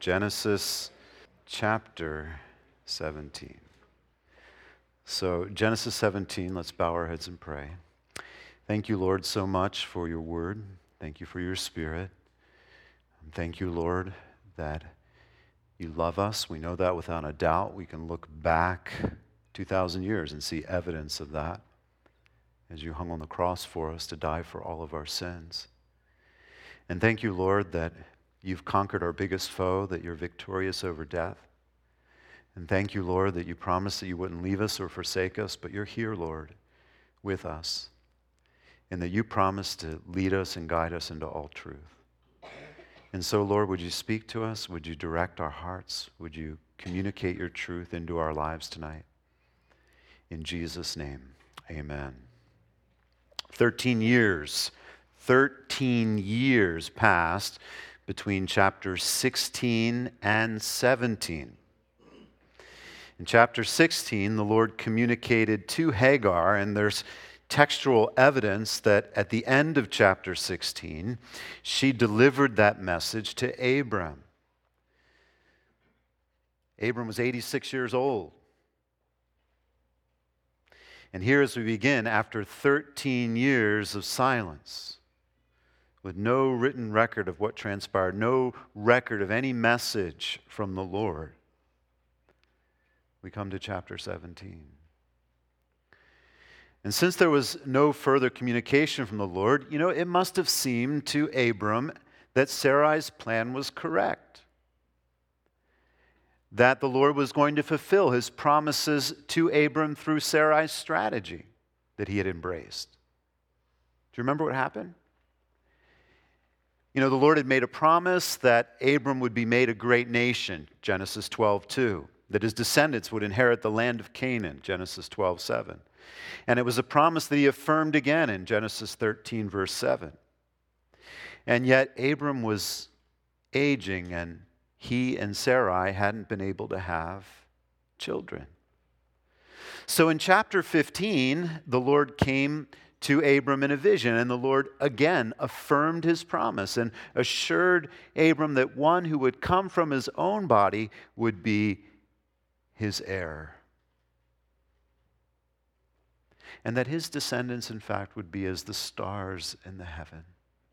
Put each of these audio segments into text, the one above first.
Genesis chapter 17. So, Genesis 17, let's bow our heads and pray. Thank you, Lord, so much for your word. Thank you for your spirit. And thank you, Lord, that you love us. We know that without a doubt. We can look back 2,000 years and see evidence of that as you hung on the cross for us to die for all of our sins. And thank you, Lord, that you've conquered our biggest foe, that you're victorious over death. And thank you, Lord, that you promised that you wouldn't leave us or forsake us, but you're here, Lord, with us. And that you promised to lead us and guide us into all truth. And so, Lord, would you speak to us? Would you direct our hearts? Would you communicate your truth into our lives tonight? In Jesus' name, amen. 13 years passed between chapters 16 and 17. In chapter 16, the Lord communicated to Hagar, and there's textual evidence that at the end of chapter 16, she delivered that message to Abram. Abram was 86 years old. And here as we begin, after 13 years of silence, with no written record of what transpired, no record of any message from the Lord, we come to chapter 17. And since there was no further communication from the Lord, it must have seemed to Abram that Sarai's plan was correct. That the Lord was going to fulfill his promises to Abram through Sarai's strategy that he had embraced. Do you remember what happened? The Lord had made a promise that Abram would be made a great nation, Genesis 12:2. That his descendants would inherit the land of Canaan, Genesis 12:7. And it was a promise that he affirmed again in Genesis 13, verse 7. And yet Abram was aging, and he and Sarai hadn't been able to have children. So in chapter 15, the Lord came to Abram in a vision, and the Lord again affirmed his promise and assured Abram that one who would come from his own body would be his heir. And that his descendants, in fact, would be as the stars in the heaven.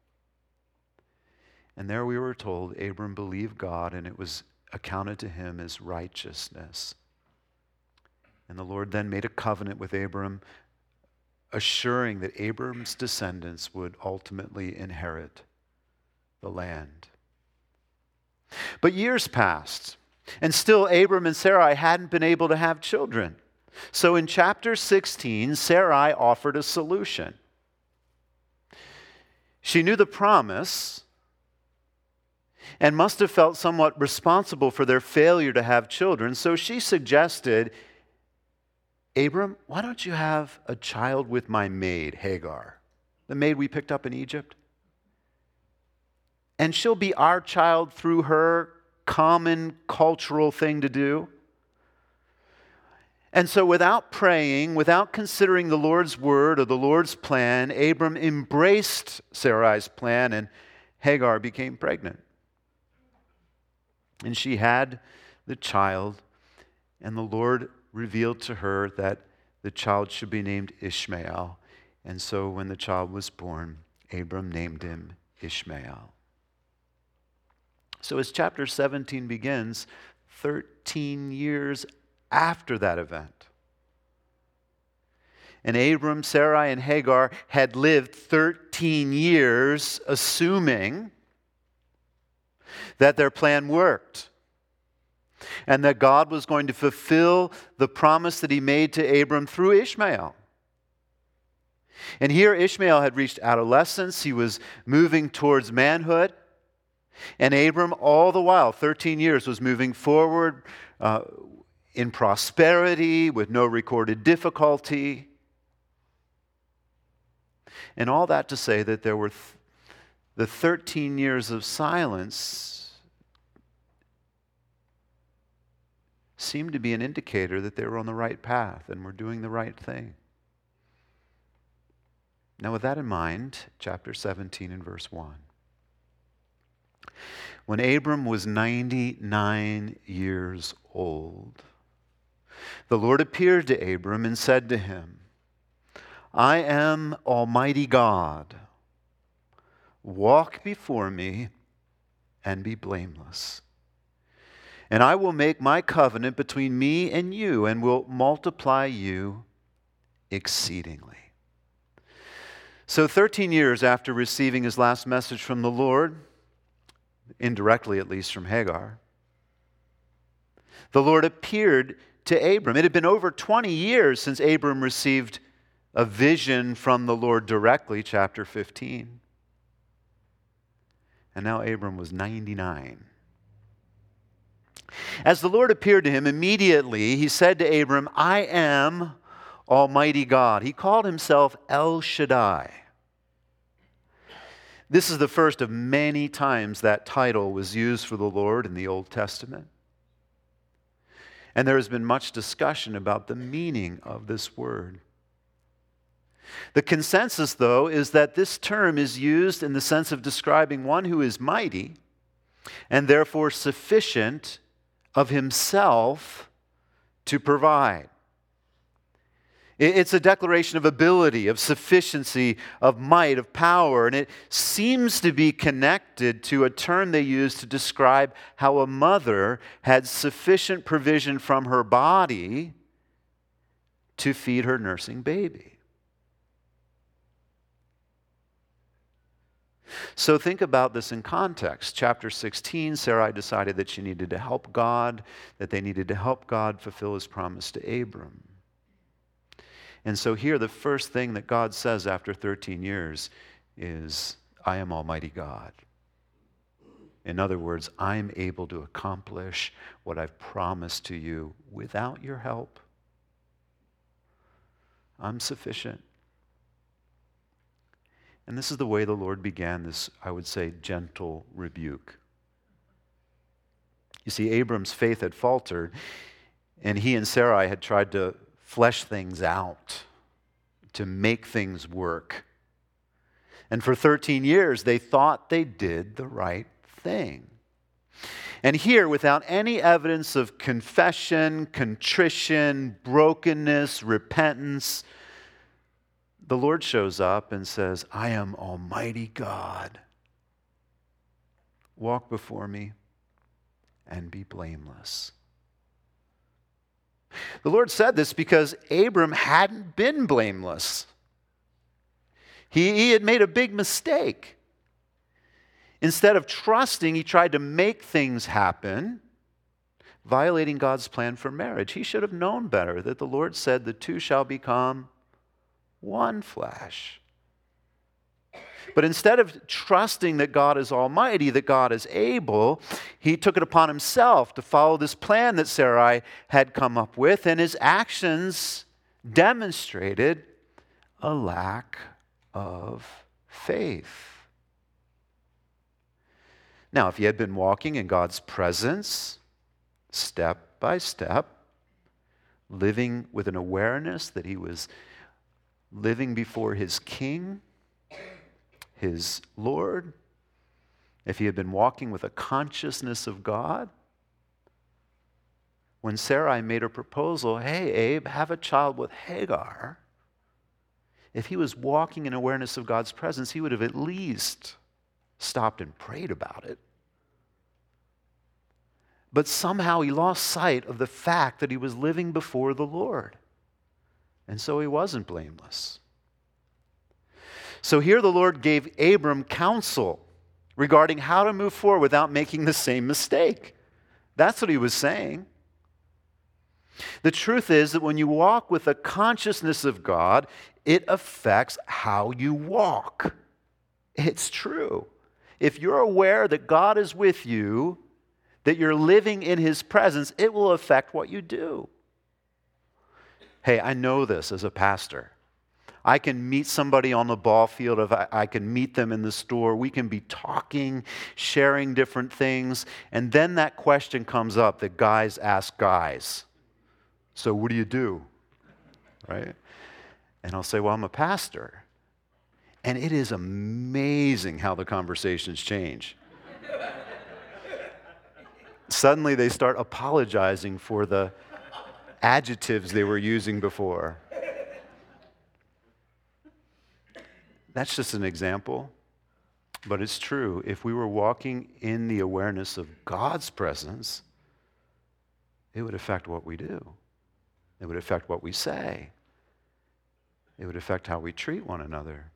And there we were told Abram believed God, and it was accounted to him as righteousness. And the Lord then made a covenant with Abram, assuring that Abram's descendants would ultimately inherit the land. But years passed, and still Abram and Sarai hadn't been able to have children. So in chapter 16, Sarai offered a solution. She knew the promise and must have felt somewhat responsible for their failure to have children. So she suggested, Abram, why don't you have a child with my maid, Hagar, the maid we picked up in Egypt? And she'll be our child through her common cultural thing to do. And so without praying, without considering the Lord's word or the Lord's plan, Abram embraced Sarai's plan, and Hagar became pregnant. And she had the child, and the Lord revealed to her that the child should be named Ishmael. And so when the child was born, Abram named him Ishmael. So as chapter 17 begins, 13 years after that event, and Abram, Sarai, and Hagar had lived 13 years assuming that their plan worked and that God was going to fulfill the promise that he made to Abram through Ishmael. And here Ishmael had reached adolescence. He was moving towards manhood. And Abram, all the while, 13 years, was moving forward in prosperity with no recorded difficulty. And all that to say that there were the 13 years of silence seemed to be an indicator that they were on the right path and were doing the right thing. Now with that in mind, chapter 17 and verse 1. when Abram was 99 years old, the Lord appeared to Abram and said to him, I am Almighty God. Walk before me and be blameless. And I will make my covenant between me and you and will multiply you exceedingly. So 13 years after receiving his last message from the Lord, indirectly at least from Hagar, the Lord appeared to Abram. It had been over 20 years since Abram received a vision from the Lord directly, chapter 15. And now Abram was 99. As the Lord appeared to him, immediately he said to Abram, I am Almighty God. He called himself El Shaddai. This is the first of many times that title was used for the Lord in the Old Testament. And there has been much discussion about the meaning of this word. The consensus, though, is that this term is used in the sense of describing one who is mighty and therefore sufficient of himself to provide. It's a declaration of ability, of sufficiency, of might, of power, and it seems to be connected to a term they use to describe how a mother had sufficient provision from her body to feed her nursing baby. So think about this in context. Chapter 16, Sarai decided that she needed to help God, that they needed to help God fulfill his promise to Abram. And so here, the first thing that God says after 13 years is, I am Almighty God. In other words, I'm able to accomplish what I've promised to you without your help. I'm sufficient. And this is the way the Lord began this, I would say, gentle rebuke. You see, Abram's faith had faltered, and he and Sarai had tried to flesh things out, to make things work. And for 13 years, they thought they did the right thing. And here, without any evidence of confession, contrition, brokenness, repentance, the Lord shows up and says, I am Almighty God. Walk before me and be blameless. The Lord said this because Abram hadn't been blameless. He had made a big mistake. Instead of trusting, he tried to make things happen, violating God's plan for marriage. He should have known better that the Lord said the two shall become one flesh. But instead of trusting that God is almighty, that God is able, he took it upon himself to follow this plan that Sarai had come up with, and his actions demonstrated a lack of faith. Now, if he had been walking in God's presence, step by step, living with an awareness that he was living before his king, his Lord, if he had been walking with a consciousness of God, when Sarai made a proposal, hey, Abe, have a child with Hagar, if he was walking in awareness of God's presence, he would have at least stopped and prayed about it. But somehow he lost sight of the fact that he was living before the Lord. And so he wasn't blameless. So here the Lord gave Abram counsel regarding how to move forward without making the same mistake. That's what he was saying. The truth is that when you walk with a consciousness of God, it affects how you walk. It's true. If you're aware that God is with you, that you're living in his presence, it will affect what you do. Hey, I know this as a pastor. I can meet somebody on the ball field, I can meet them in the store. We can be talking, sharing different things, and then that question comes up that guys ask guys. So what do you do? Right? And I'll say, well, I'm a pastor. And it is amazing how the conversations change. Suddenly they start apologizing for the adjectives they were using before. That's just an example, but it's true. If we were walking in the awareness of God's presence, it would affect what we do. It would affect what we say. It would affect how we treat one another.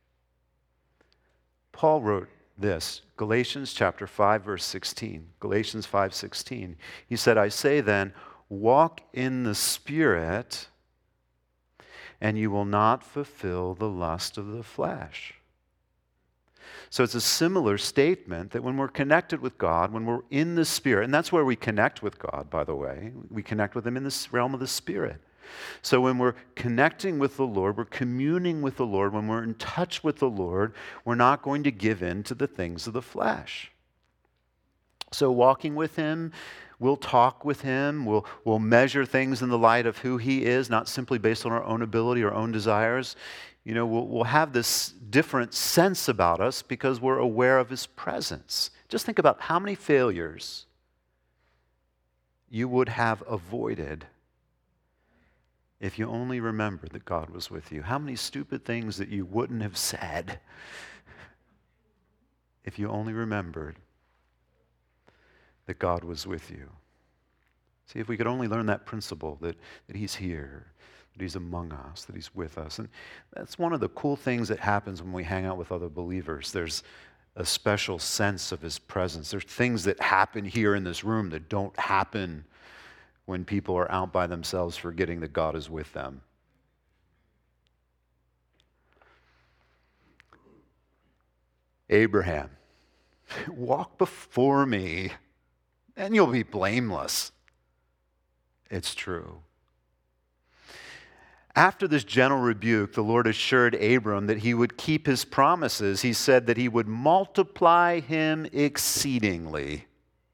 Paul wrote this, Galatians chapter 5, verse 16. Galatians 5:16. He said, I say then, walk in the Spirit, and you will not fulfill the lust of the flesh. So it's a similar statement that when we're connected with God, when we're in the Spirit, and that's where we connect with God, by the way. We connect with Him in the realm of the Spirit. So when we're connecting with the Lord, we're communing with the Lord, when we're in touch with the Lord, we're not going to give in to the things of the flesh. So walking with Him, we'll talk with Him, we'll measure things in the light of who He is, not simply based on our own ability or own desires. You know, we'll have this different sense about us because we're aware of His presence. Just think about how many failures you would have avoided if you only remembered that God was with you. How many stupid things that you wouldn't have said if you only remembered that God was with you. See, if we could only learn that principle, that He's here, that He's among us, that He's with us. And that's one of the cool things that happens when we hang out with other believers. There's a special sense of His presence. There's things that happen here in this room that don't happen when people are out by themselves forgetting that God is with them. Abraham, walk before me, and you'll be blameless. It's true. After this gentle rebuke, the Lord assured Abram that He would keep His promises. He said that He would multiply him exceedingly.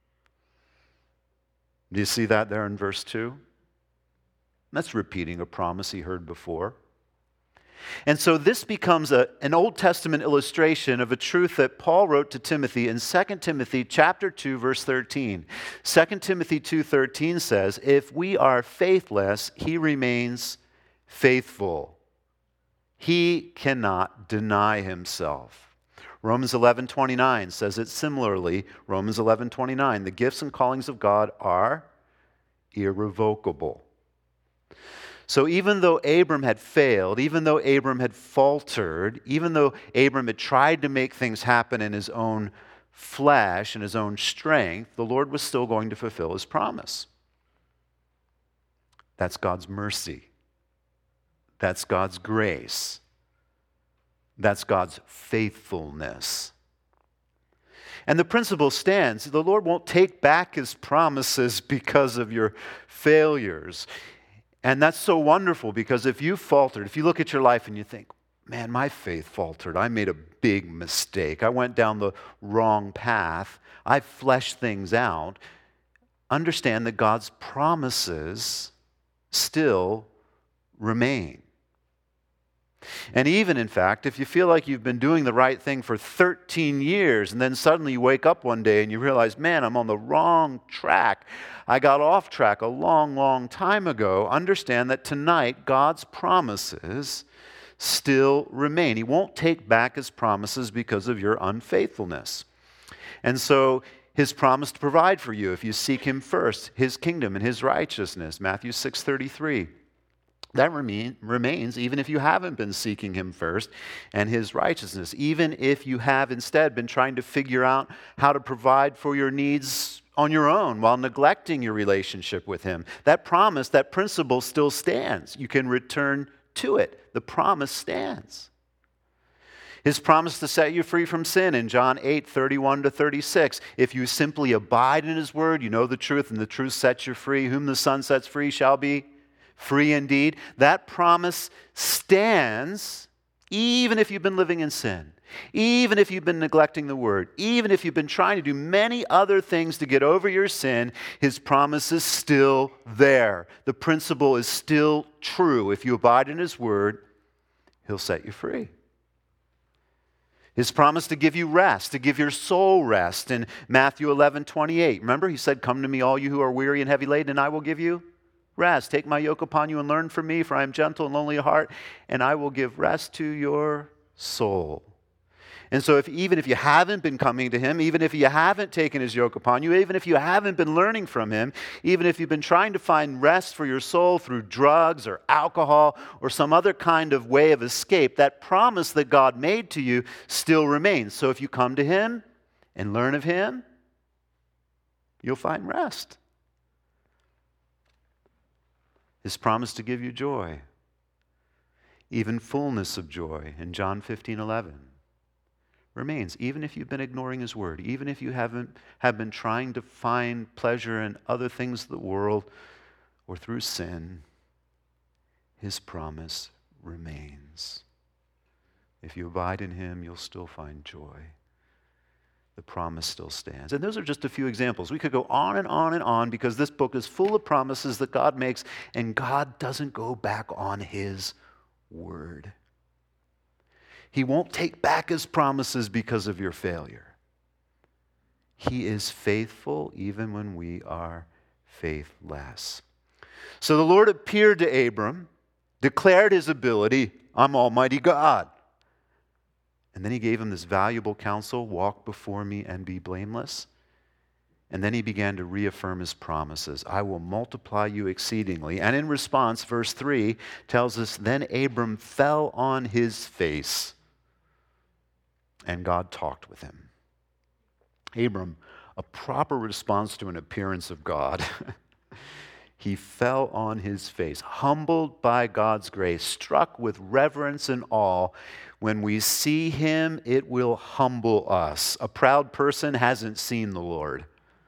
Do you see that there in verse 2? That's repeating a promise he heard before. And so this becomes an Old Testament illustration of a truth that Paul wrote to Timothy in 2 Timothy chapter 2, verse 13. 2 Timothy 2:13 says, if we are faithless, He remains faithful. He cannot deny Himself. Romans 11:29 says it similarly. Romans 11:29, the gifts and callings of God are irrevocable. So even though Abram had failed, even though Abram had faltered, even though Abram had tried to make things happen in his own flesh and his own strength, the Lord was still going to fulfill His promise. That's God's mercy. That's God's grace. That's God's faithfulness. And the principle stands. The Lord won't take back His promises because of your failures. And that's so wonderful because if you faltered, if you look at your life and you think, man, my faith faltered. I made a big mistake. I went down the wrong path. I fleshed things out. Understand that God's promises still remain. And even, in fact, if you feel like you've been doing the right thing for 13 years and then suddenly you wake up one day and you realize, man, I'm on the wrong track. I got off track a long, long time ago. Understand that tonight God's promises still remain. He won't take back His promises because of your unfaithfulness. And so His promise to provide for you if you seek Him first, His kingdom and His righteousness, Matthew 6:33. That remains even if you haven't been seeking Him first and His righteousness. Even if you have instead been trying to figure out how to provide for your needs on your own while neglecting your relationship with Him. That promise, that principle still stands. You can return to it. The promise stands. His promise to set you free from sin in John 8:31-36. If you simply abide in His word, you know the truth, and the truth sets you free. Whom the Son sets free shall be free indeed. That promise stands even if you've been living in sin, even if you've been neglecting the word, even if you've been trying to do many other things to get over your sin. His promise is still there. The principle is still true. If you abide in His word, He'll set you free. His promise to give you rest, to give your soul rest in Matthew 11:28. Remember, he said, "Come to me, all you who are weary and heavy laden, and I will give you rest. Take my yoke upon you and learn from me, for I am gentle and lowly of heart, and I will give rest to your soul." And so even if you haven't been coming to him, even if you haven't taken his yoke upon you, even if you haven't been learning from him, even if you've been trying to find rest for your soul through drugs or alcohol or some other kind of way of escape, that promise that God made to you still remains. So if you come to him and learn of him, you'll find rest. His promise to give you joy, even fullness of joy in John 15:11. Remains, even if you've been ignoring his word, even if you have been trying to find pleasure in other things of the world or through sin, his promise remains. If you abide in him, you'll still find joy. The promise still stands. And those are just a few examples. We could go on and on and on because this book is full of promises that God makes, and God doesn't go back on his word. He won't take back his promises because of your failure. He is faithful even when we are faithless. So the Lord appeared to Abram, declared his ability, "I'm Almighty God." And then he gave him this valuable counsel, "Walk before me and be blameless." And then he began to reaffirm his promises. "I will multiply you exceedingly." And in response, verse 3 tells us, then Abram fell on his face, and God talked with him. Abram, a proper response to an appearance of God. He fell on his face, humbled by God's grace, struck with reverence and awe. When we see him, it will humble us. A proud person hasn't seen the Lord.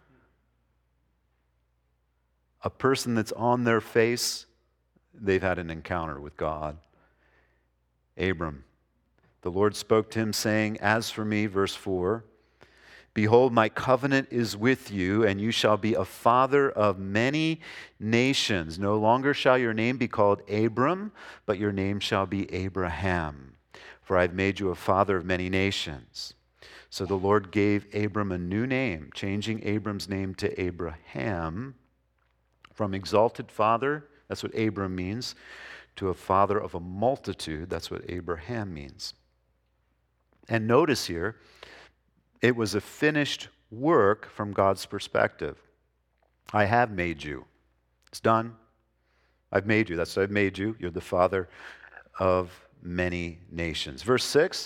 A person that's on their face, they've had an encounter with God. Abram, the Lord spoke to him, saying, "As for me," verse 4, "behold, my covenant is with you, and you shall be a father of many nations. No longer shall your name be called Abram, but your name shall be Abraham, for I have made you a father of many nations." So the Lord gave Abram a new name, changing Abram's name to Abraham, from exalted father, that's what Abram means, to a father of a multitude, that's what Abraham means. And notice here, it was a finished work from God's perspective. I have made you. It's done. I've made you. That's what I've made you. You're the father of many nations. Verse 6,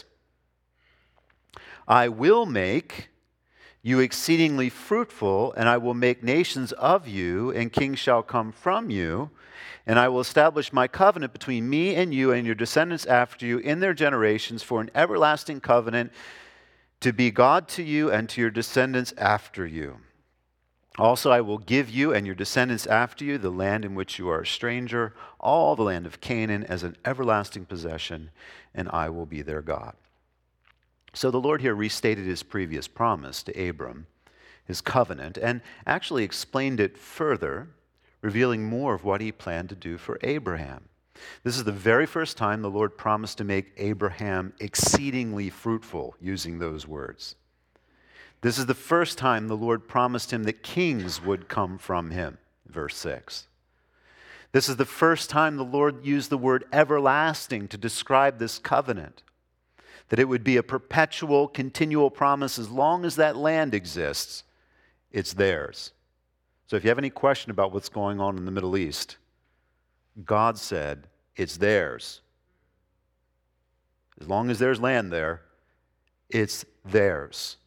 "I will make you exceedingly fruitful, and I will make nations of you, and kings shall come from you. And I will establish my covenant between me and you and your descendants after you in their generations for an everlasting covenant to be God to you and to your descendants after you. Also, I will give you and your descendants after you the land in which you are a stranger, all the land of Canaan as an everlasting possession, and I will be their God." So the Lord here restated his previous promise to Abram, his covenant, and actually explained it further, revealing more of what he planned to do for Abraham. This is the very first time the Lord promised to make Abraham exceedingly fruitful, using those words. This is the first time the Lord promised him that kings would come from him, verse 6. This is the first time the Lord used the word everlasting to describe this covenant, that it would be a perpetual, continual promise as long as that land exists, it's theirs. So if you have any question about what's going on in the Middle East, God said it's theirs. As long as there's land there, it's theirs.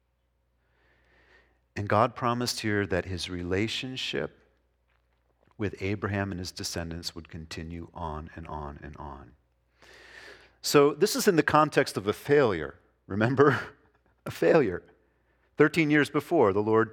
And God promised here that his relationship with Abraham and his descendants would continue on and on and on. So this is in the context of a failure. Remember? A failure. 13 years before, the Lord,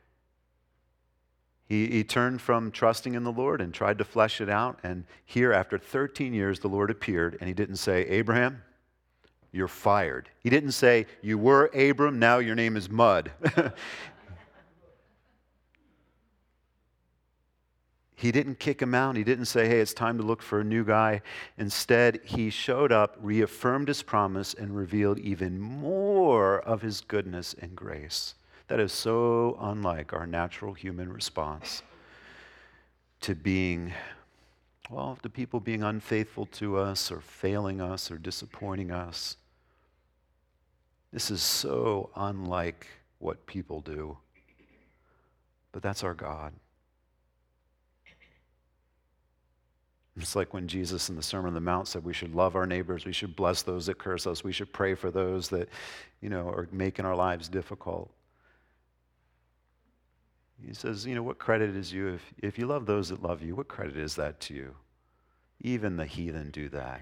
he turned from trusting in the Lord and tried to flesh it out. And here, after 13 years, the Lord appeared, and he didn't say, "Abraham, you're fired." He didn't say, "You were Abram, now your name is Mud." He didn't kick him out. He didn't say, hey, it's time to look for a new guy. Instead, he showed up, reaffirmed his promise, and revealed even more of his goodness and grace. That is so unlike our natural human response to being, well, to people being unfaithful to us or failing us or disappointing us. This is so unlike what people do. But that's our God. It's like when Jesus in the Sermon on the Mount said we should love our neighbors, we should bless those that curse us, we should pray for those that, are making our lives difficult. He says, what credit is you if you love those that love you, what credit is that to you? Even the heathen do that.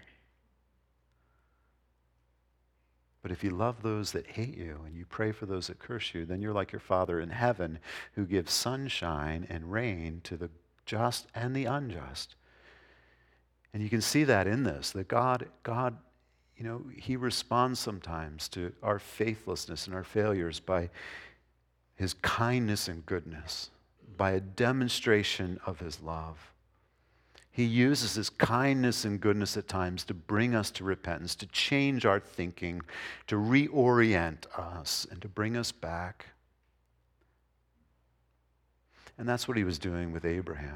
But if you love those that hate you and you pray for those that curse you, then you're like your Father in heaven who gives sunshine and rain to the just and the unjust. And you can see that in this, that God, He responds sometimes to our faithlessness and our failures by His kindness and goodness, by a demonstration of His love. He uses His kindness and goodness at times to bring us to repentance, to change our thinking, to reorient us, and to bring us back. And that's what He was doing with Abraham.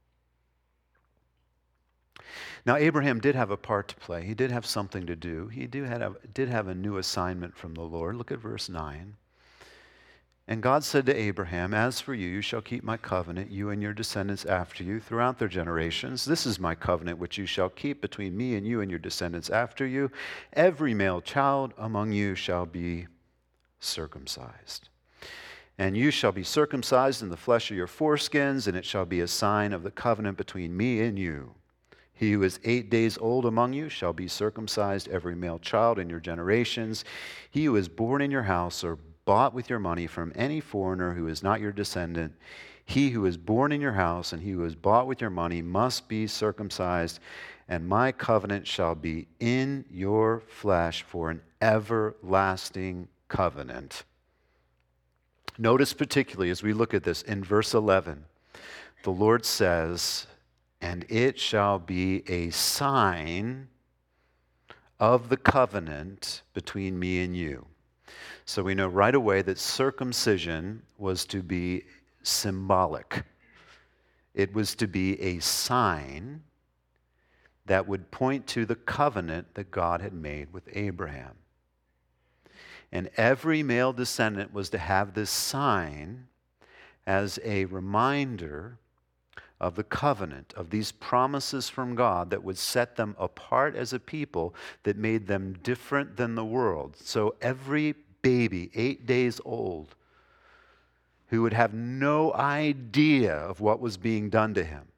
Now, Abraham did have a part to play. He did have something to do. He did have a new assignment from the Lord. Look at verse 9. And God said to Abraham, as for you, you shall keep my covenant, you and your descendants after you, throughout their generations. This is my covenant which you shall keep between me and you and your descendants after you. Every male child among you shall be circumcised. And you shall be circumcised in the flesh of your foreskins, and it shall be a sign of the covenant between me and you. He who is 8 days old among you shall be circumcised, every male child in your generations. He who is born in your house or bought with your money from any foreigner who is not your descendant, he who is born in your house and he who is bought with your money must be circumcised, and my covenant shall be in your flesh for an everlasting covenant. Notice particularly as we look at this in verse 11, the Lord says, and it shall be a sign of the covenant between me and you. So we know right away that circumcision was to be symbolic. It was to be a sign that would point to the covenant that God had made with Abraham. And every male descendant was to have this sign as a reminder of the covenant, of these promises from God that would set them apart as a people that made them different than the world. So every baby, 8 days old, who would have no idea of what was being done to him,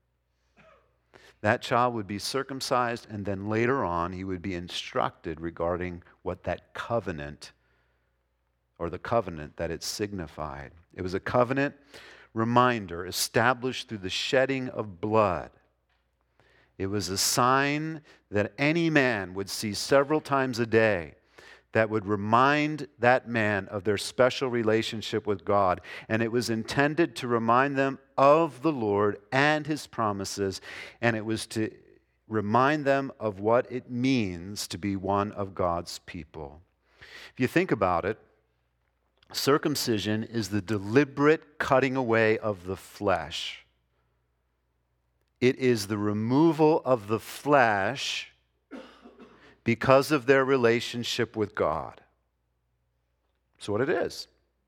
that child would be circumcised, and then later on he would be instructed regarding what that covenant, or the covenant that it signified. It was a covenant reminder established through the shedding of blood. It was a sign that any man would see several times a day that would remind that man of their special relationship with God. And it was intended to remind them of the Lord and His promises, and it was to remind them of what it means to be one of God's people. If you think about it, circumcision is the deliberate cutting away of the flesh. It is the removal of the flesh because of their relationship with God. That's what it is.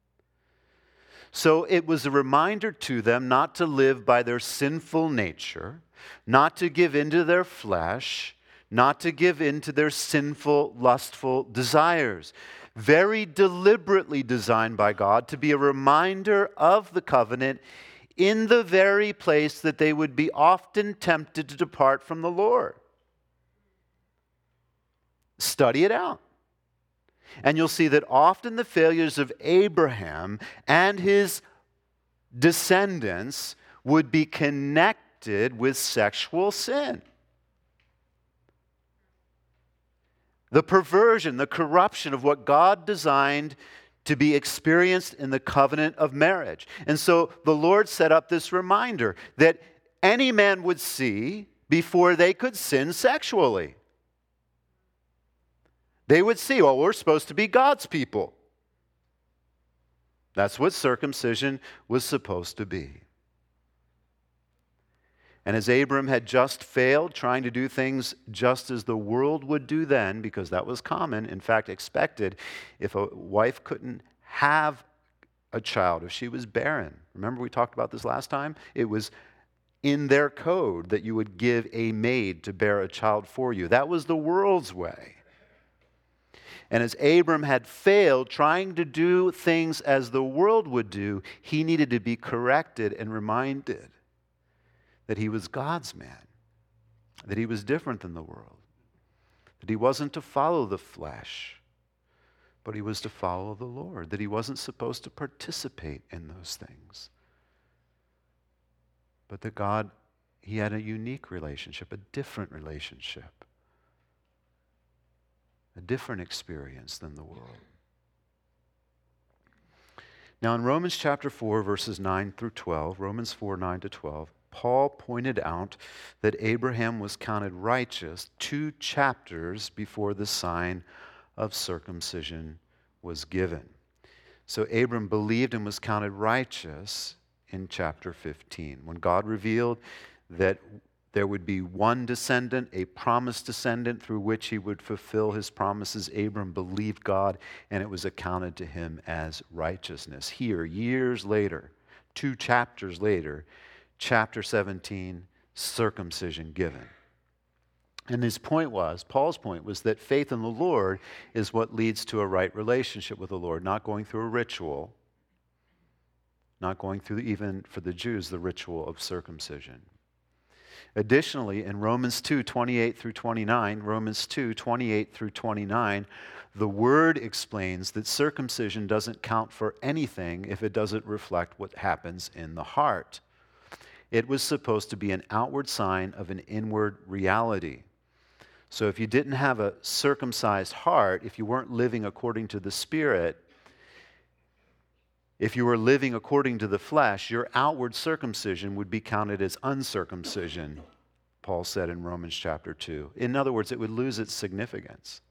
So it was a reminder to them not to live by their sinful nature, not to give into their flesh, not to give into their sinful, lustful desires. Very deliberately designed by God to be a reminder of the covenant in the very place that they would be often tempted to depart from the Lord. Study it out. And you'll see that often the failures of Abraham and his descendants would be connected with sexual sin. The perversion, the corruption of what God designed to be experienced in the covenant of marriage. And so the Lord set up this reminder that any man would see before they could sin sexually. They would see, well, we're supposed to be God's people. That's what circumcision was supposed to be. And as Abram had just failed trying to do things just as the world would do then, because that was common, in fact expected, if a wife couldn't have a child, if she was barren. Remember we talked about this last time? It was in their code that you would give a maid to bear a child for you. That was the world's way. And as Abram had failed trying to do things as the world would do, he needed to be corrected and reminded that he was God's man, that he was different than the world, that he wasn't to follow the flesh, but he was to follow the Lord, that he wasn't supposed to participate in those things, but that God, he had a unique relationship, a different relationship, a different experience than the world. Now in Romans chapter 4, verses 9 through 12, Romans 4, 9 to 12, Paul pointed out that Abraham was counted righteous 2 chapters before the sign of circumcision was given. So Abram believed and was counted righteous in chapter 15, when God revealed that there would be one descendant, a promised descendant through which he would fulfill his promises. Abram believed God, and it was accounted to him as righteousness. Here, years later, 2 chapters later, chapter 17, circumcision given. And his point was, Paul's point was that faith in the Lord is what leads to a right relationship with the Lord, not going through a ritual, not going through, even for the Jews, the ritual of circumcision. Additionally, in Romans 2, 28 through 29, Romans 2, 28 through 29, the Word explains that circumcision doesn't count for anything if it doesn't reflect what happens in the heart. It was supposed to be an outward sign of an inward reality. So if you didn't have a circumcised heart, if you weren't living according to the Spirit, if you were living according to the flesh, your outward circumcision would be counted as uncircumcision, Paul said in Romans chapter 2. In other words, it would lose its significance.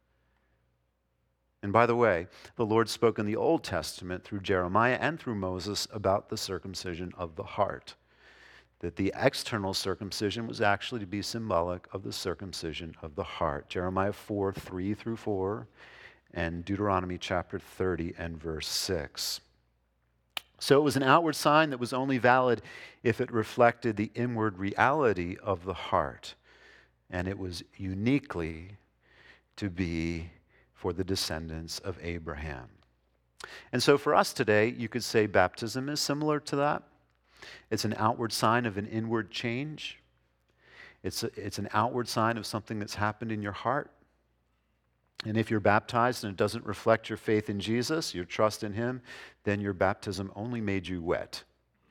And by the way, the Lord spoke in the Old Testament through Jeremiah and through Moses about the circumcision of the heart, that the external circumcision was actually to be symbolic of the circumcision of the heart. Jeremiah 4, 3 through 4, and Deuteronomy chapter 30 and verse 6. So it was an outward sign that was only valid if it reflected the inward reality of the heart. And it was uniquely to be for the descendants of Abraham. And so for us today, you could say baptism is similar to that. It's an outward sign of an inward change. It's an outward sign of something that's happened in your heart. And if you're baptized and it doesn't reflect your faith in Jesus, your trust in Him, then your baptism only made you wet.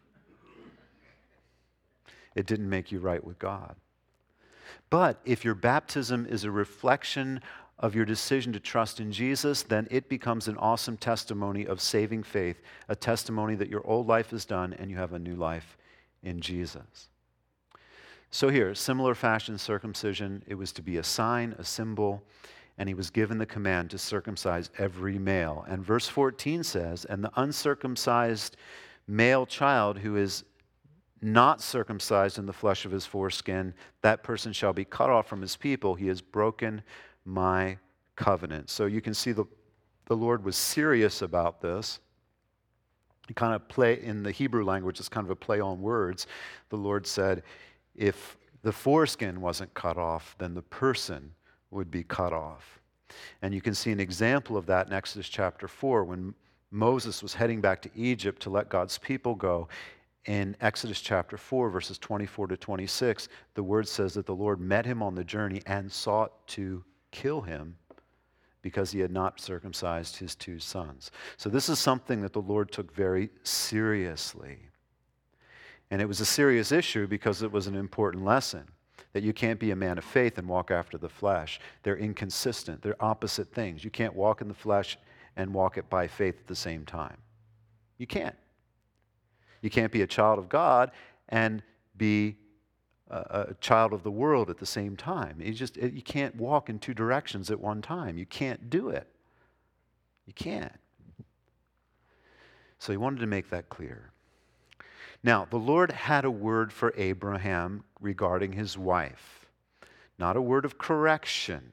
It didn't make you right with God. But if your baptism is a reflection of your decision to trust in Jesus, then it becomes an awesome testimony of saving faith, a testimony that your old life is done and you have a new life in Jesus. So here, similar fashion circumcision, it was to be a sign, a symbol, and he was given the command to circumcise every male. And verse 14 says, "And the uncircumcised male child who is not circumcised in the flesh of his foreskin, that person shall be cut off from his people. He has broken my covenant." So you can see the Lord was serious about this. He kind of play, in the Hebrew language, it's kind of a play on words. The Lord said, if the foreskin wasn't cut off, then the person would be cut off. And you can see an example of that in Exodus chapter 4 when Moses was heading back to Egypt to let God's people go. In Exodus chapter 4, verses 24 to 26, the word says that the Lord met him on the journey and sought to kill him because he had not circumcised his 2 sons. So this is something that the Lord took very seriously. And it was a serious issue because it was an important lesson. That you can't be a man of faith and walk after the flesh. They're inconsistent. They're opposite things. You can't walk in the flesh and walk it by faith at the same time. You can't. You can't be a child of God and be a child of the world at the same time. You can't walk in two directions at one time. You can't do it. You can't. So he wanted to make that clear. Now, the Lord had a word for Abraham regarding his wife. Not a word of correction.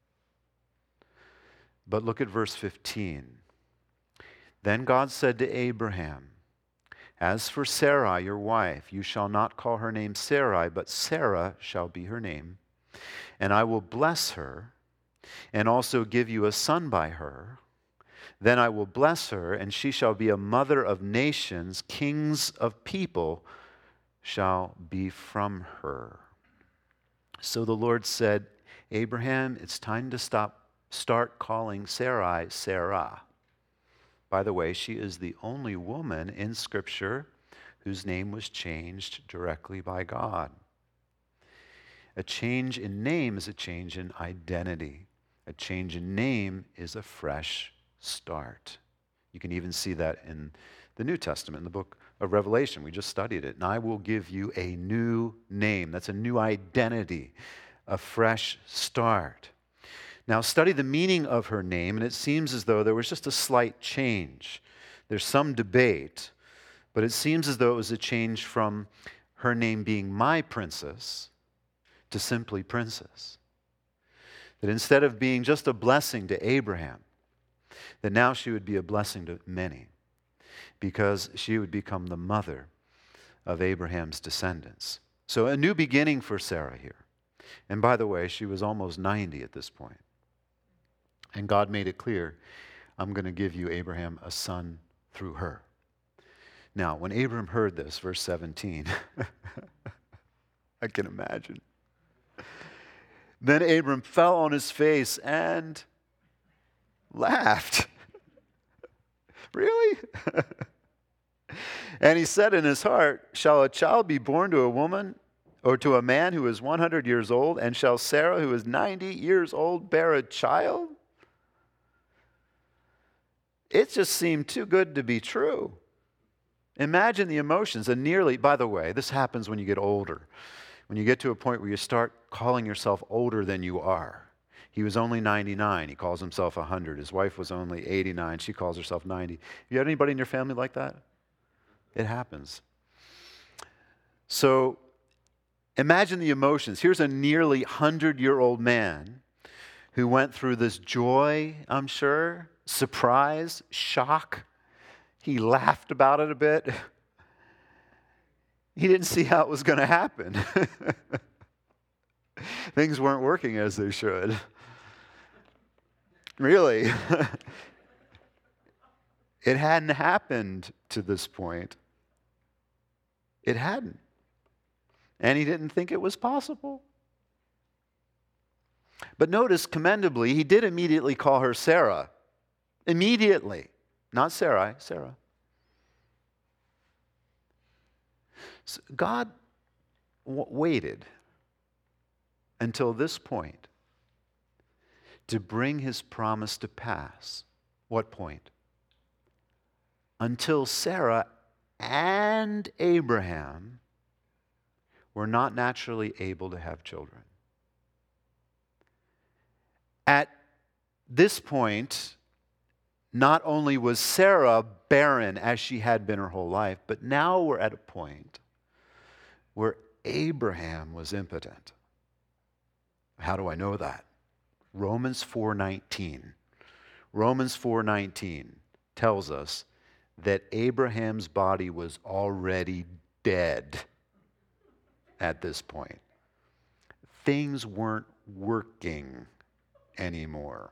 But look at verse 15. Then God said to Abraham, "As for Sarai, your wife, you shall not call her name Sarai, but Sarah shall be her name. And I will bless her, and also give you a son by her. Then I will bless her, and she shall be a mother of nations. Kings of people shall be from her." So the Lord said, "Abraham, it's time to start calling Sarai Sarah." By the way, she is the only woman in Scripture whose name was changed directly by God. A change in name is a change in identity. A change in name is a fresh start. You can even see that in the New Testament, in the book of Revelation. We just studied it. "And I will give you a new name." That's a new identity, a fresh start. Now, study the meaning of her name, and it seems as though there was just a slight change. There's some debate, but it seems as though it was a change from her name being my princess to simply princess. That instead of being just a blessing to Abraham, that now she would be a blessing to many, because she would become the mother of Abraham's descendants. So a new beginning for Sarah here. And by the way, she was almost 90 at this point. And God made it clear, "I'm going to give you, Abraham, a son through her." Now, when Abram heard this, verse 17, I can imagine. Then Abram fell on his face and laughed. Really? And he said in his heart, "Shall a child be born to a woman or to a man who is 100 years old? And shall Sarah, who is 90 years old, bear a child?" It just seemed too good to be true. Imagine the emotions. And nearly, by the way, this happens when you get older. When you get to a point where you start calling yourself older than you are. He was only 99. He calls himself 100. His wife was only 89. She calls herself 90. You had anybody in your family like that? It happens. So imagine the emotions. Here's a nearly 100-year-old man who went through this joy, I'm sure, surprise, shock. He laughed about it a bit. He didn't see how it was going to happen. Things weren't working as they should. Really. It hadn't happened to this point. It hadn't. And he didn't think it was possible. But notice, commendably, he did immediately call her Sarah. Immediately. Not Sarai, Sarah. So God waited until this point to bring his promise to pass. What point? Until Sarah and Abraham were not naturally able to have children. At this point, not only was Sarah barren as she had been her whole life, but now we're at a point where Abraham was impotent. How do I know that? Romans 4:19. Romans 4:19 tells us that Abraham's body was already dead at this point. Things weren't working anymore.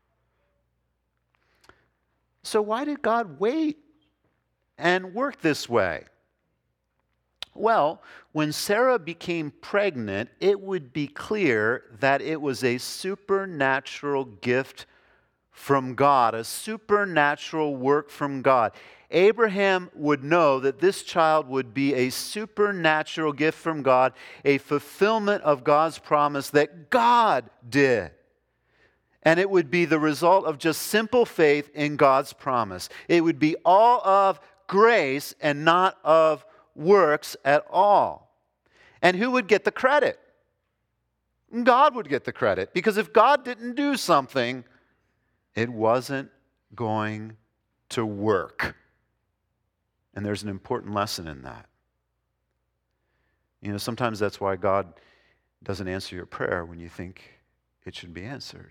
So why did God wait and work this way? Well, when Sarah became pregnant, it would be clear that it was a supernatural gift from God, a supernatural work from God. Abraham would know that this child would be a supernatural gift from God, a fulfillment of God's promise that God did. And it would be the result of just simple faith in God's promise. It would be all of grace and not of works at all. And who would get the credit? God would get the credit. Because if God didn't do something, it wasn't going to work. And there's an important lesson in that. You know, sometimes that's why God doesn't answer your prayer when you think it should be answered.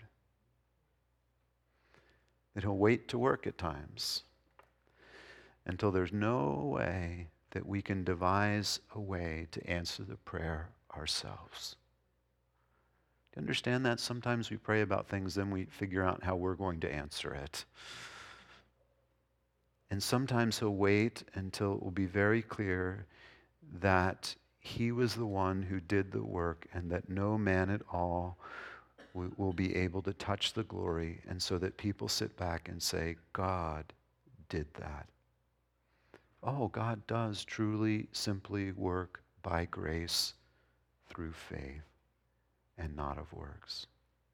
That He'll wait to work at times until there's no way that we can devise a way to answer the prayer ourselves. Do you understand that? Sometimes we pray about things, then we figure out how we're going to answer it. And sometimes He'll wait until it will be very clear that He was the one who did the work and that no man at all will be able to touch the glory, and so that people sit back and say, God did that. Oh, God does truly, simply work by grace through faith and not of works.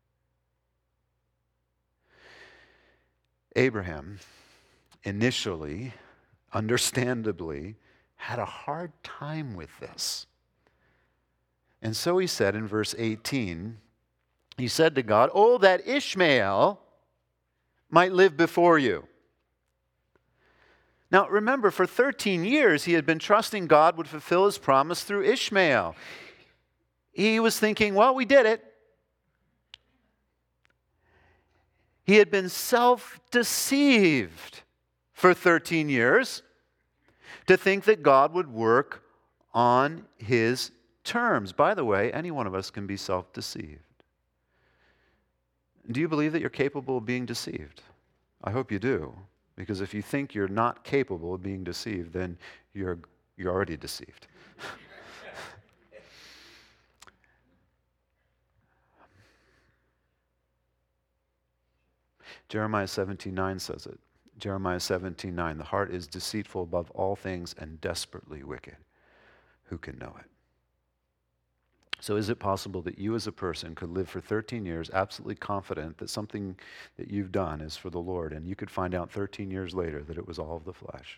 Abraham initially, understandably, had a hard time with this. And so he said in verse 18, he said to God, "Oh, that Ishmael might live before you." Now, remember, for 13 years, he had been trusting God would fulfill His promise through Ishmael. He was thinking, well, we did it. He had been self-deceived for 13 years to think that God would work on His terms. By the way, any one of us can be self-deceived. Do you believe that you're capable of being deceived? I hope you do. Because if you think you're not capable of being deceived, then you're already deceived. Jeremiah 17:9 says it. Jeremiah 17:9, the heart is deceitful above all things and desperately wicked. Who can know it? So is it possible that you as a person could live for 13 years absolutely confident that something that you've done is for the Lord, and you could find out 13 years later that it was all of the flesh?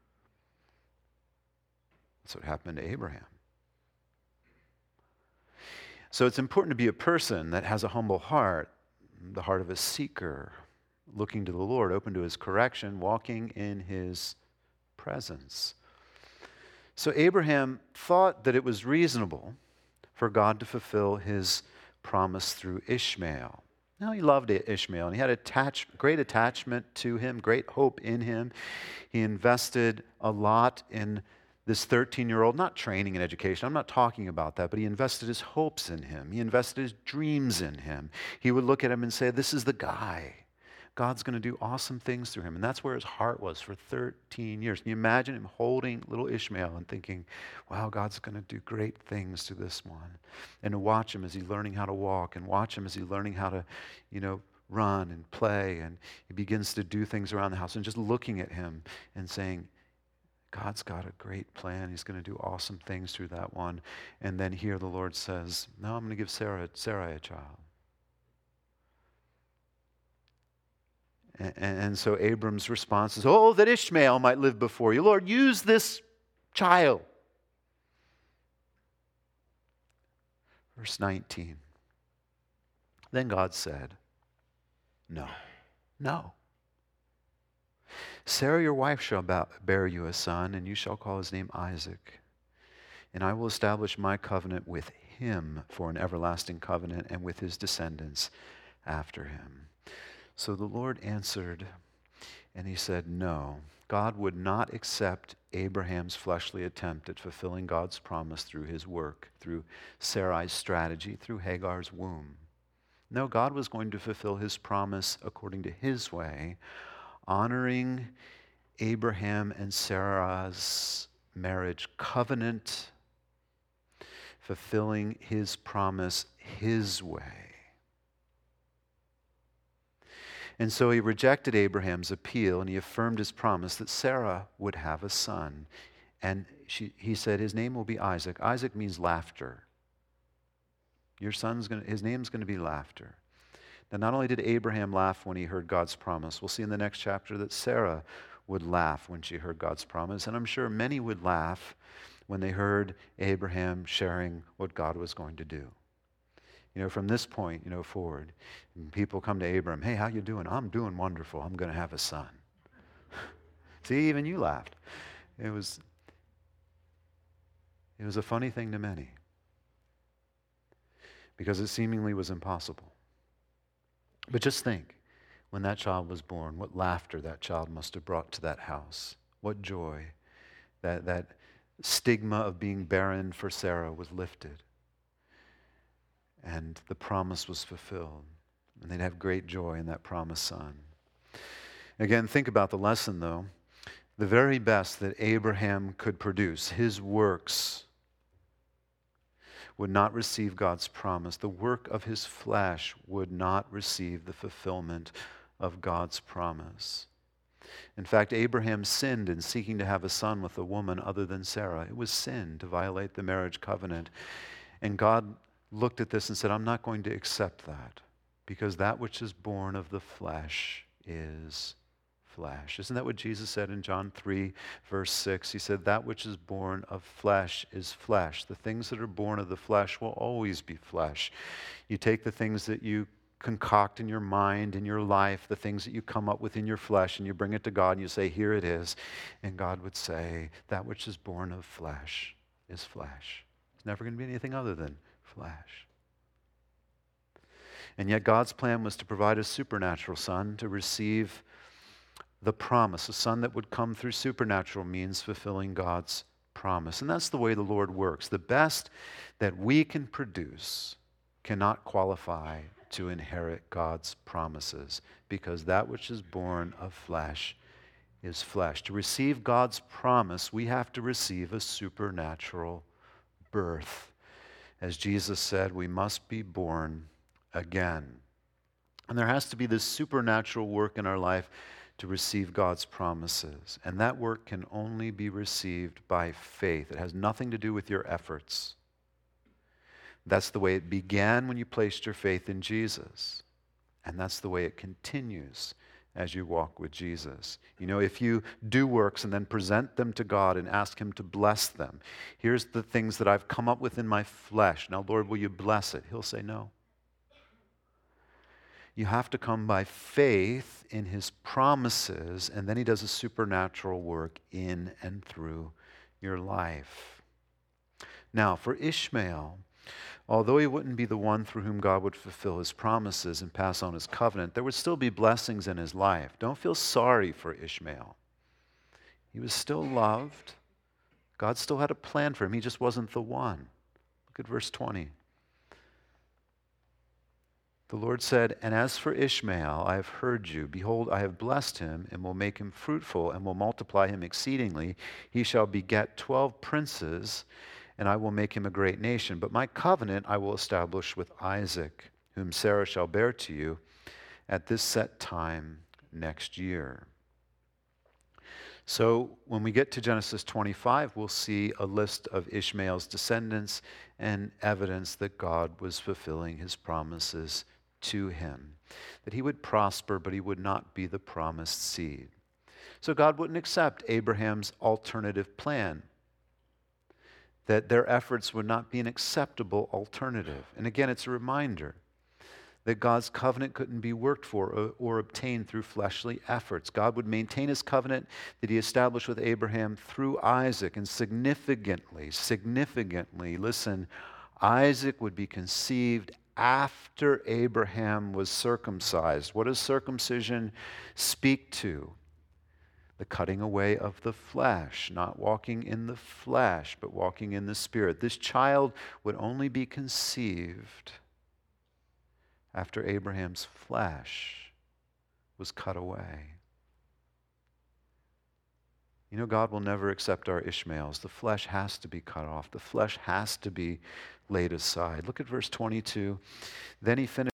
That's what happened to Abraham. So it's important to be a person that has a humble heart, the heart of a seeker, looking to the Lord, open to His correction, walking in His presence. So Abraham thought that it was reasonable for God to fulfill His promise through Ishmael. Now, he loved Ishmael, and he had great attachment to him, great hope in him. He invested a lot in this 13-year-old, not training and education, I'm not talking about that, but he invested his hopes in him. He invested his dreams in him. He would look at him and say, this is the guy. God's going to do awesome things through him. And that's where his heart was for 13 years. Can you imagine him holding little Ishmael and thinking, wow, God's going to do great things to this one. And to watch him as he's learning how to walk, and watch him as he's learning how to, run and play. And he begins to do things around the house, and just looking at him and saying, God's got a great plan. He's going to do awesome things through that one. And then here the Lord says, no, I'm going to give Sarai a child. And so Abram's response is, oh, that Ishmael might live before you. Lord, use this child. Verse 19. Then God said, no. Sarah, your wife, shall bear you a son, and you shall call his name Isaac. And I will establish my covenant with him for an everlasting covenant, and with his descendants after him. So the Lord answered, and he said, no. God would not accept Abraham's fleshly attempt at fulfilling God's promise through his work, through Sarai's strategy, through Hagar's womb. No, God was going to fulfill his promise according to his way, honoring Abraham and Sarah's marriage covenant, fulfilling his promise his way. And so he rejected Abraham's appeal, and he affirmed his promise that Sarah would have a son. And he said his name will be Isaac. Isaac means laughter. His name's going to be laughter. Now, not only did Abraham laugh when he heard God's promise, we'll see in the next chapter that Sarah would laugh when she heard God's promise. And I'm sure many would laugh when they heard Abraham sharing what God was going to do. From this point, forward, people come to Abraham, hey, how you doing? I'm doing wonderful. I'm going to have a son. See, even you laughed. It was a funny thing to many because it seemingly was impossible. But just think, when that child was born, what laughter that child must have brought to that house. What joy. That stigma of being barren for Sarah was lifted. And the promise was fulfilled. And they'd have great joy in that promised son. Again, think about the lesson, though. The very best that Abraham could produce, his works, would not receive God's promise. The work of his flesh would not receive the fulfillment of God's promise. In fact, Abraham sinned in seeking to have a son with a woman other than Sarah. It was sin to violate the marriage covenant. And God looked at this and said, I'm not going to accept that, because that which is born of the flesh is flesh. Isn't that what Jesus said in John 3, verse 6? He said, that which is born of flesh is flesh. The things that are born of the flesh will always be flesh. You take the things that you concoct in your mind, in your life, the things that you come up with in your flesh, and you bring it to God and you say, here it is. And God would say, that which is born of flesh is flesh. It's never going to be anything other than flesh. And yet God's plan was to provide a supernatural son to receive the promise, a son that would come through supernatural means, fulfilling God's promise. And that's the way the Lord works. The best that we can produce cannot qualify to inherit God's promises, because that which is born of flesh is flesh. To receive God's promise, we have to receive a supernatural birth. As Jesus said, we must be born again. And there has to be this supernatural work in our life to receive God's promises. And that work can only be received by faith. It has nothing to do with your efforts. That's the way it began when you placed your faith in Jesus. And that's the way it continues as you walk with Jesus. If you do works and then present them to God and ask Him to bless them, here's the things that I've come up with in my flesh. Now, Lord, will you bless it? He'll say no. You have to come by faith in His promises, and then He does a supernatural work in and through your life. Now, for Ishmael, although he wouldn't be the one through whom God would fulfill His promises and pass on His covenant, there would still be blessings in his life. Don't feel sorry for Ishmael. He was still loved. God still had a plan for him. He just wasn't the one. Look at verse 20. The Lord said, and as for Ishmael, I have heard you. Behold, I have blessed him and will make him fruitful and will multiply him exceedingly. He shall beget 12 princes, and I will make him a great nation. But my covenant I will establish with Isaac, whom Sarah shall bear to you at this set time next year. So when we get to Genesis 25, we'll see a list of Ishmael's descendants and evidence that God was fulfilling His promises to him, that he would prosper, but he would not be the promised seed. So God wouldn't accept Abraham's alternative plan, that their efforts would not be an acceptable alternative. And again, it's a reminder that God's covenant couldn't be worked for or obtained through fleshly efforts. God would maintain His covenant that He established with Abraham through Isaac. And significantly, listen, Isaac would be conceived after Abraham was circumcised. What does circumcision speak to? The cutting away of the flesh, not walking in the flesh, but walking in the Spirit. This child would only be conceived after Abraham's flesh was cut away. God will never accept our Ishmaels. The flesh has to be cut off. The flesh has to be laid aside. Look at verse 22. Then he finished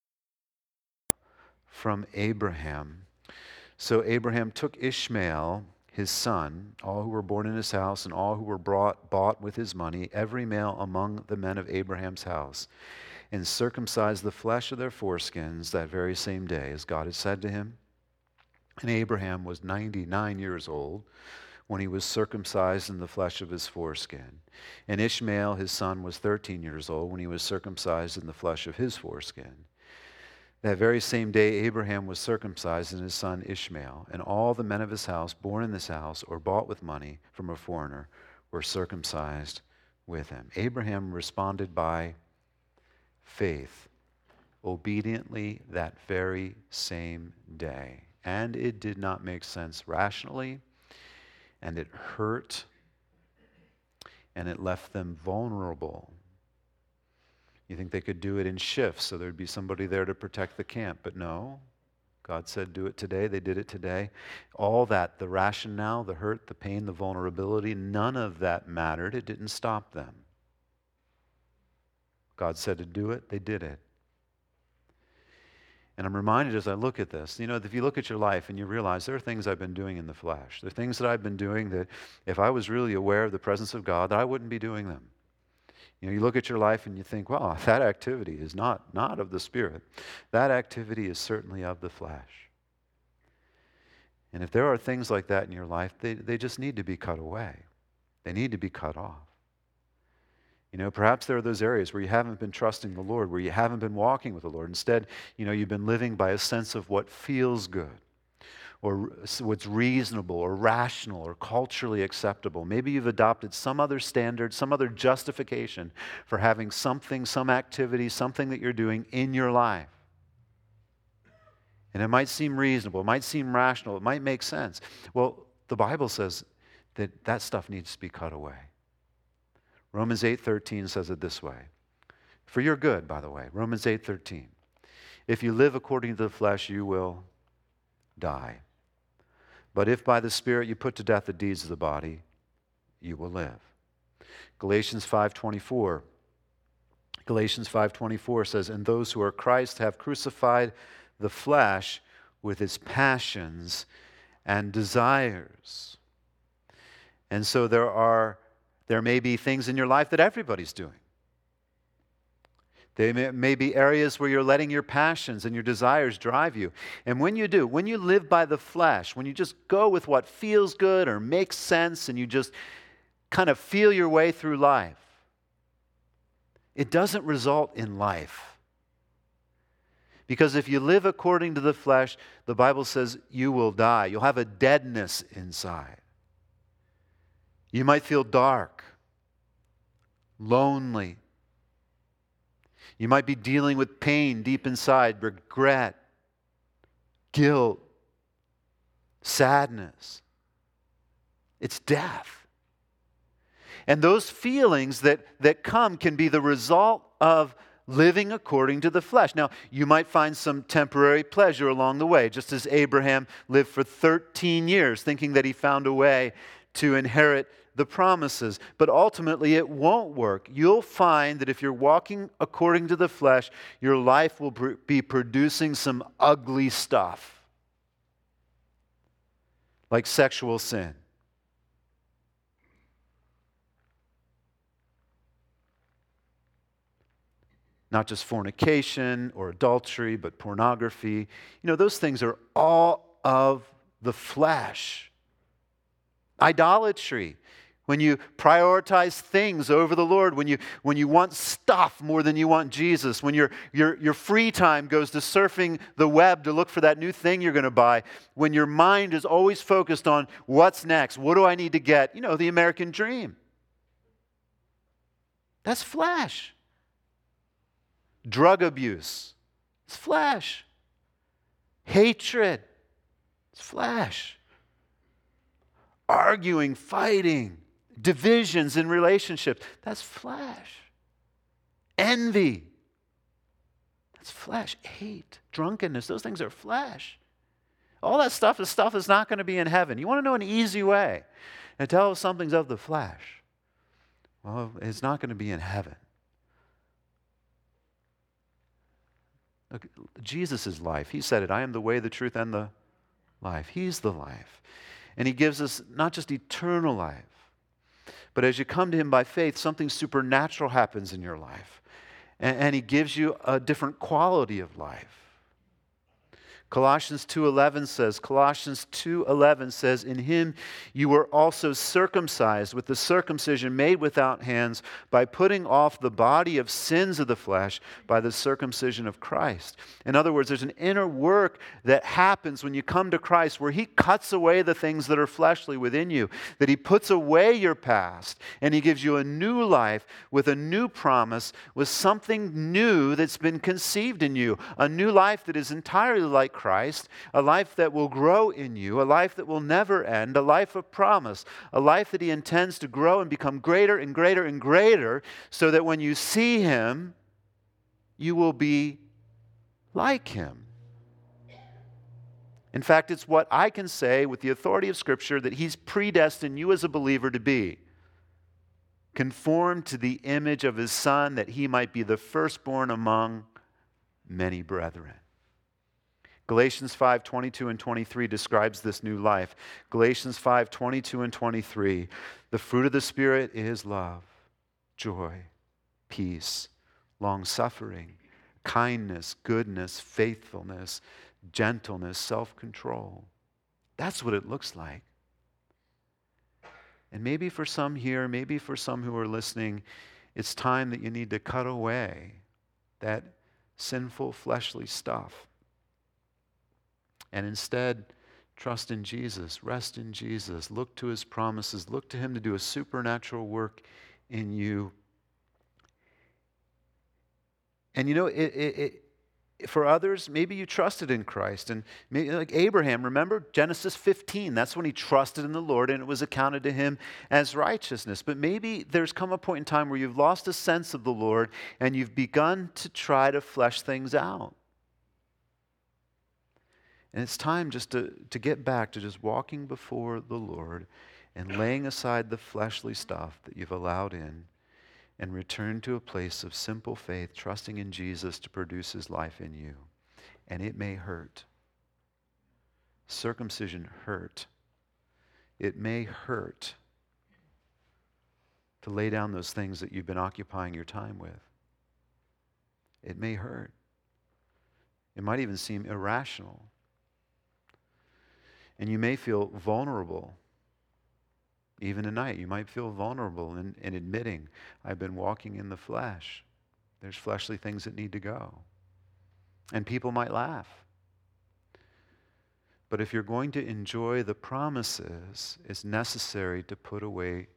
from Abraham. So Abraham took Ishmael, his son, all who were born in his house and all who were bought with his money, every male among the men of Abraham's house, and circumcised the flesh of their foreskins that very same day, as God had said to him. And Abraham was 99 years old when he was circumcised in the flesh of his foreskin. And Ishmael, his son, was 13 years old when he was circumcised in the flesh of his foreskin. That very same day, Abraham was circumcised in his son Ishmael, and all the men of his house, born in this house or bought with money from a foreigner, were circumcised with him. Abraham responded by faith, obediently that very same day. And it did not make sense rationally, and it hurt, and it left them vulnerable. You think they could do it in shifts, so there'd be somebody there to protect the camp, but no. God said, do it today. They did it today. All that, the rationale, the hurt, the pain, the vulnerability, none of that mattered. It didn't stop them. God said to do it, they did it. And I'm reminded as I look at this, if you look at your life and you realize there are things I've been doing in the flesh. There are things that I've been doing that if I was really aware of the presence of God, I wouldn't be doing them. You look at your life and you think, well, that activity is not of the Spirit. That activity is certainly of the flesh. And if there are things like that in your life, they just need to be cut away. They need to be cut off. Perhaps there are those areas where you haven't been trusting the Lord, where you haven't been walking with the Lord. Instead, you've been living by a sense of what feels good, or what's reasonable, or rational, or culturally acceptable. Maybe you've adopted some other standard, some other justification for having something, some activity, something that you're doing in your life. And it might seem reasonable, it might seem rational, it might make sense. Well, the Bible says that stuff needs to be cut away. Romans 8:13 says it this way. For your good, by the way. Romans 8:13. If you live according to the flesh, you will die. But if by the Spirit you put to death the deeds of the body, you will live. Galatians 5:24. Galatians 5:24 says, and those who are Christ have crucified the flesh with its passions and desires. And so there may be things in your life that everybody's doing. There may be areas where you're letting your passions and your desires drive you. And when you do, when you live by the flesh, when you just go with what feels good or makes sense and you just kind of feel your way through life, it doesn't result in life. Because if you live according to the flesh, the Bible says you will die. You'll have a deadness inside. You might feel dark, lonely. You might be dealing with pain deep inside, regret, guilt, sadness. It's death. And those feelings that come can be the result of living according to the flesh. Now, you might find some temporary pleasure along the way, just as Abraham lived for 13 years thinking that he found a way to inherit the promises. But ultimately, it won't work. You'll find that if you're walking according to the flesh, your life will be producing some ugly stuff, like sexual sin. Not just fornication or adultery, but pornography. Those things are all of the flesh. Idolatry. When you prioritize things over the Lord, when you want stuff more than you want Jesus, when your free time goes to surfing the web to look for that new thing you're going to buy, when your mind is always focused on what's next, what do I need to get? The American dream. That's flesh. Drug abuse. It's flesh. Hatred. It's flesh. Arguing, fighting, divisions in relationships. That's flesh. Envy. That's flesh. Hate, drunkenness. Those things are flesh. All that stuff is not going to be in heaven. You want to know an easy way to tell if something's of the flesh? Well, it's not going to be in heaven. Look, Jesus is life. He said it. I am the way, the truth, and the life. He's the life. And He gives us not just eternal life, but as you come to Him by faith, something supernatural happens in your life. And He gives you a different quality of life. Colossians 2:11 says, in him you were also circumcised with the circumcision made without hands by putting off the body of sins of the flesh by the circumcision of Christ. In other words, there's an inner work that happens when you come to Christ where he cuts away the things that are fleshly within you, that he puts away your past, and he gives you a new life with a new promise, with something new that's been conceived in you, a new life that is entirely like Christ, a life that will grow in you, a life that will never end, a life of promise, a life that he intends to grow and become greater and greater and greater, so that when you see him, you will be like him. In fact, it's what I can say with the authority of Scripture that he's predestined you as a believer to be. Conformed to the image of his Son, that he might be the firstborn among many brethren. Galatians 5:22 and 23 describes this new life. Galatians 5:22 and 23. The fruit of the Spirit is love, joy, peace, long-suffering, kindness, goodness, faithfulness, gentleness, self-control. That's what it looks like. And maybe for some here, maybe for some who are listening, it's time that you need to cut away that sinful fleshly stuff. And instead, trust in Jesus, rest in Jesus, look to his promises, look to him to do a supernatural work in you. And you know, for others, maybe you trusted in Christ. And maybe, like Abraham, remember Genesis 15, that's when he trusted in the Lord and it was accounted to him as righteousness. But maybe there's come a point in time where you've lost a sense of the Lord and you've begun to try to flesh things out. And it's time just to get back to just walking before the Lord and laying aside the fleshly stuff that you've allowed in and return to a place of simple faith, trusting in Jesus to produce his life in you. And it may hurt. Circumcision hurt. It may hurt to lay down those things that you've been occupying your time with. It may hurt. It might even seem irrational. And you may feel vulnerable. Even tonight, you might feel vulnerable in admitting, I've been walking in the flesh. There's fleshly things that need to go. And people might laugh. But if you're going to enjoy the promises, it's necessary to put away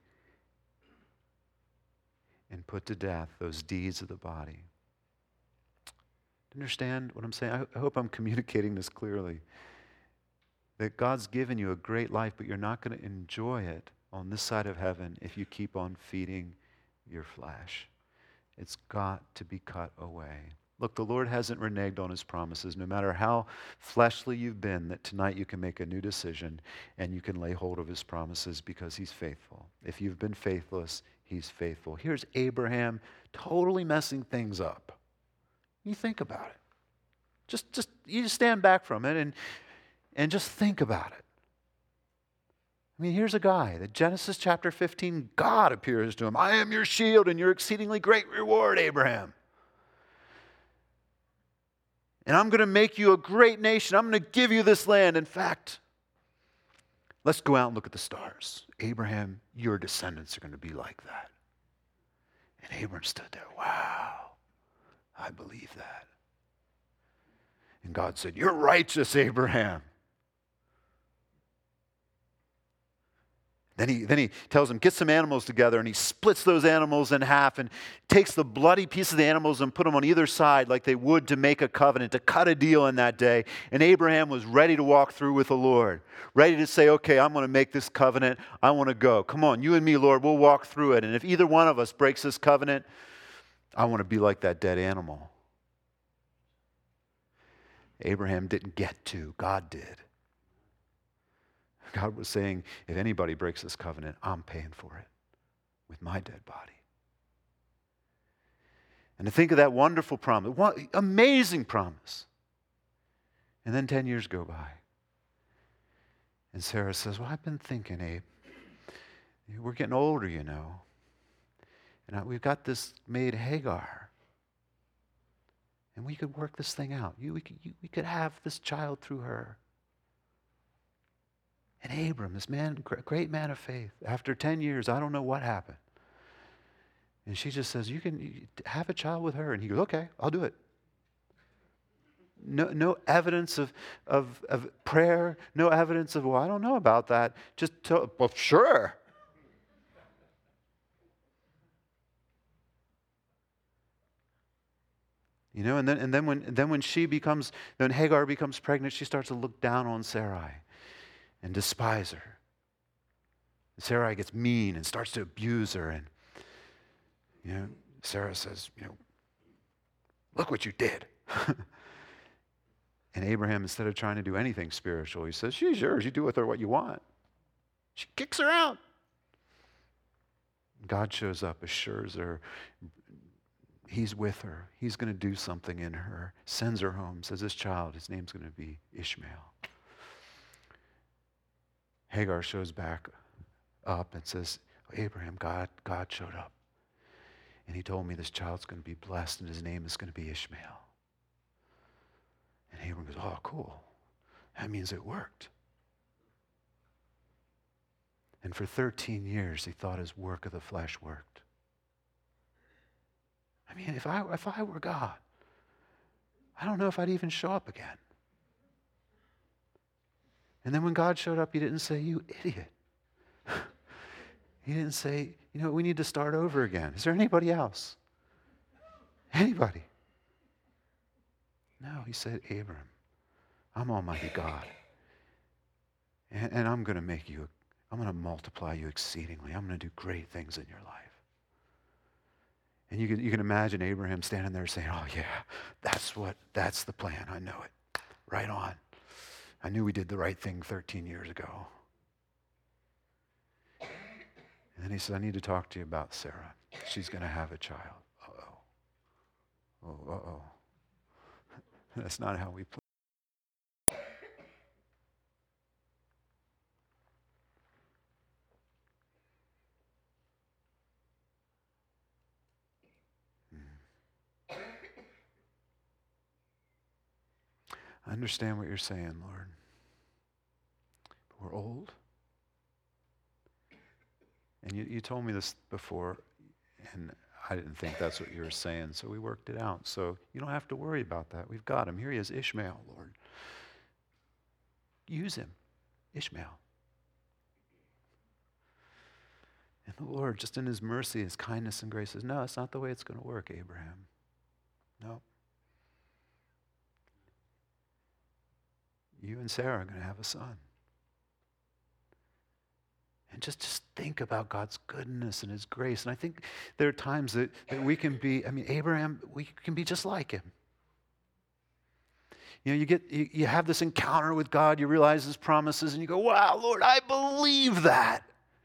and put to death those deeds of the body. Understand what I'm saying? I hope I'm communicating this clearly. That God's given you a great life, but you're not going to enjoy it on this side of heaven if you keep on feeding your flesh. It's got to be cut away. Look, the Lord hasn't reneged on his promises. No matter how fleshly you've been, that tonight you can make a new decision and you can lay hold of his promises because he's faithful. If you've been faithless, he's faithful. Here's Abraham totally messing things up. You think about it. You just stand back from it and just think about it. I mean, here's a guy that Genesis chapter 15, God appears to him. I am your shield and your exceedingly great reward, Abraham. And I'm going to make you a great nation. I'm going to give you this land. In fact, let's go out and look at the stars. Abraham, your descendants are going to be like that. And Abraham stood there. Wow, I believe that. And God said, you're righteous, Abraham. Then he tells him, get some animals together, and he splits those animals in half and takes the bloody piece of the animals and put them on either side like they would to make a covenant, to cut a deal in that day. And Abraham was ready to walk through with the Lord, ready to say, okay, I'm going to make this covenant. I want to go. Come on, you and me, Lord, we'll walk through it. And if either one of us breaks this covenant, I want to be like that dead animal. Abraham didn't get to, God did. God was saying, if anybody breaks this covenant, I'm paying for it with my dead body. And to think of that wonderful promise, amazing promise. And then 10 years go by. And Sarah says, well, I've been thinking, Abe, we're getting older, you know. And we've got this maid Hagar. and we could work this thing out. We could have this child through her. And Abram, this man, great man of faith, after 10 years, I don't know what happened. And she just says, you can have a child with her. And he goes, okay, I'll do it. No evidence of prayer, no evidence of, well, I don't know about that. Just, well, sure. You know, and then when Hagar becomes pregnant, she starts to look down on Sarai and despise her. And Sarai gets mean and starts to abuse her. And, you know, Sarah says, you know, look what you did. And Abraham, instead of trying to do anything spiritual, he says, she's yours. You do with her what you want. She kicks her out. God shows up, assures her he's with her. He's going to do something in her. Sends her home, says this child, his name's going to be Ishmael. Hagar shows back up and says, Abraham, God showed up. And he told me this child's going to be blessed and his name is going to be Ishmael. And Abraham goes, oh, cool. That means it worked. And for 13 years, he thought his work of the flesh worked. I mean, if I were God, I don't know if I'd even show up again. And then when God showed up, he didn't say, you idiot. He didn't say, you know, we need to start over again. Is there anybody else? Anybody? No, he said, Abram, I'm Almighty God. And I'm going to multiply you exceedingly. I'm going to do great things in your life. And you can imagine Abraham standing there saying, oh yeah, that's the plan. I know it. Right on. I knew we did the right thing 13 years ago. And then he said, I need to talk to you about Sarah. She's going to have a child. Uh-oh. That's not how we play. I understand what you're saying, Lord. But we're old. And you told me this before, and I didn't think that's what you were saying, so we worked it out. So you don't have to worry about that. We've got him. Here he is, Ishmael, Lord. Use him, Ishmael. And the Lord, just in his mercy, his kindness and grace, says, no, that's not the way it's going to work, Abraham. No. You and Sarah are going to have a son. And just think about God's goodness and his grace. And I think there are times that we can be, Abraham, we can be just like him. You know, you have this encounter with God, you realize his promises, and you go, wow, Lord, I believe that.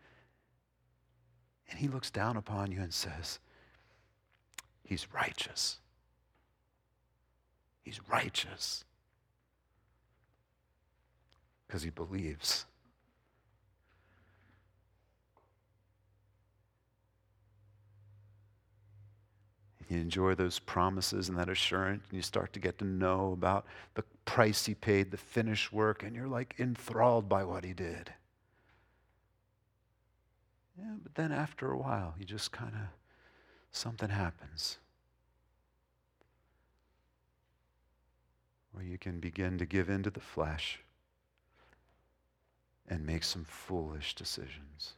And he looks down upon you and says, he's righteous. He's righteous. Because he believes. You enjoy those promises and that assurance, and you start to get to know about the price he paid, the finished work, and you're like enthralled by what he did. Yeah, but then after a while, you just kind of, something happens. Where you can begin to give into the flesh and make some foolish decisions.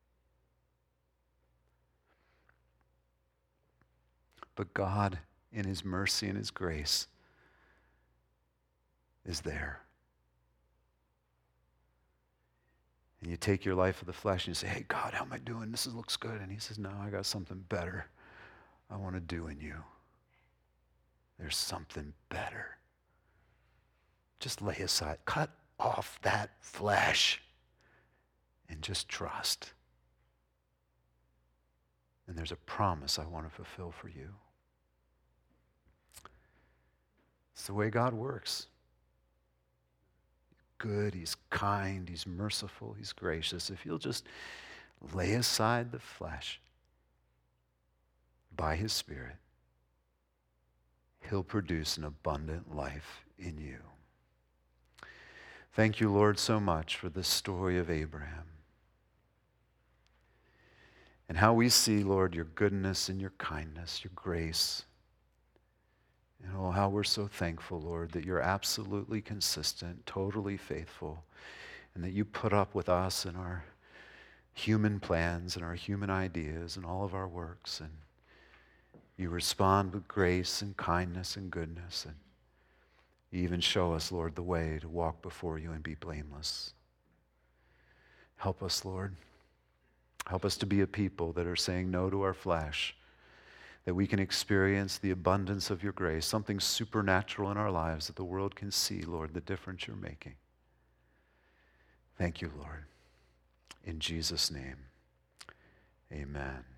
But God, in his mercy and his grace, is there. And you take your life of the flesh and you say, hey, God, how am I doing? This looks good. And he says, no, I got something better I want to do in you. There's something better. Just lay aside, cut off that flesh and just trust. And there's a promise I want to fulfill for you. It's the way God works. He's good, he's kind, he's merciful, he's gracious. If you'll just lay aside the flesh by his Spirit, he'll produce an abundant life in you. Thank you, Lord, so much for this story of Abraham and how we see, Lord, your goodness and your kindness, your grace. And oh, how we're so thankful, Lord, that you're absolutely consistent, totally faithful, and that you put up with us and our human plans and our human ideas and all of our works. And you respond with grace and kindness and goodness. And you even show us, Lord, the way to walk before you and be blameless. Help us, Lord. Help us to be a people that are saying no to our flesh, that we can experience the abundance of your grace, something supernatural in our lives that the world can see, Lord, the difference you're making. Thank you, Lord. In Jesus' name, amen.